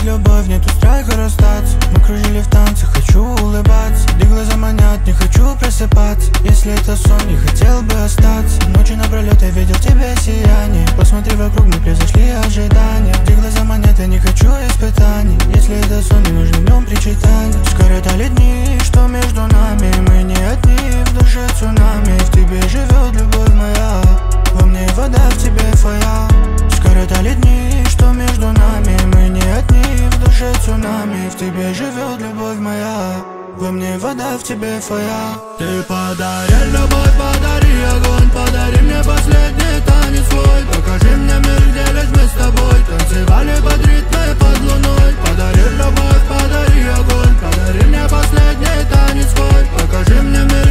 любовь, нету страха расстаться. Мы кружили в танце, хочу улыбаться. Где глаза манят, не хочу просыпаться. Если это сон, не хотел бы остаться. Ночи напролет я видел тебя сияние. Посмотри вокруг, мы превзошли ожидания. Где глаза манят, я не хочу испытаний. Если это сон, не нужно в нем причитания. Скоротали дни, что между нами. Мы не одни, в душе цунами. В тебе живет любовь моя, во мне вода, в тебе фая. Скоротали дни, что между нами. Мы не одни, в душе цунами. В тебе живет любовь моя, во мне вода, в тебе фая. Ты подари любовь, подари огонь, подари мне последний танец свой. Покажи мне мир, где лишь мы с тобой танцевали под ритмы под луной. Подари любовь, подари огонь, подари мне последний танец свой. Покажи мне мир,